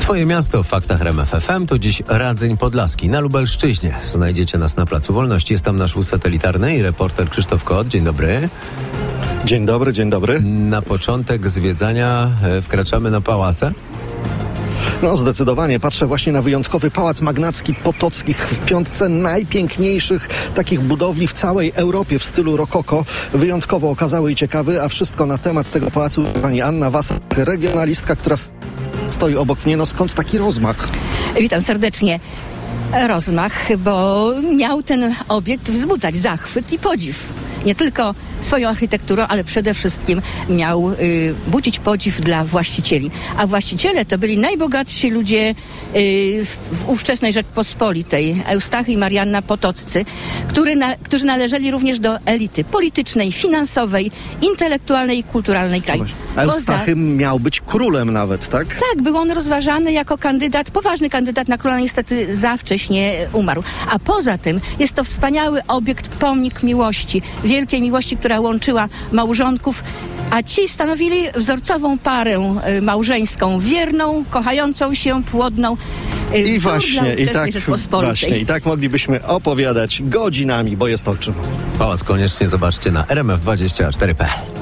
Twoje miasto w faktach RMF FM to dziś Radzyń Podlaski na Lubelszczyźnie. Znajdziecie nas na Placu Wolności. Jest tam nasz wóz satelitarny i reporter Krzysztof Kot. Dzień dobry. Dzień dobry, dzień dobry. Na początek zwiedzania wkraczamy na pałace. No zdecydowanie. Patrzę właśnie na wyjątkowy Pałac Magnacki Potockich w piątce najpiękniejszych takich budowli w całej Europie w stylu rokoko. Wyjątkowo okazały i ciekawy, a wszystko na temat tego pałacu pani Anna Wasak, regionalistka, która stoi obok mnie. No skąd taki rozmach? Witam serdecznie. Rozmach, bo miał ten obiekt wzbudzać zachwyt i podziw. Nie tylko swoją architekturą, ale przede wszystkim miał budzić podziw dla właścicieli. A właściciele to byli najbogatsi ludzie w ówczesnej Rzeczpospolitej. Eustachy i Marianna Potoccy, którzy należeli również do elity politycznej, finansowej, intelektualnej i kulturalnej kraju. Eustachy miał być królem nawet, tak? Tak, był on rozważany jako kandydat, poważny kandydat na króla, niestety za wcześnie umarł. A poza tym jest to wspaniały obiekt, pomnik miłości, wielkiej miłości, która łączyła małżonków, a ci stanowili wzorcową parę małżeńską, wierną, kochającą się, płodną. I właśnie, i tak moglibyśmy opowiadać godzinami, bo jest o czym. Pałac koniecznie zobaczcie na rmf24.pl.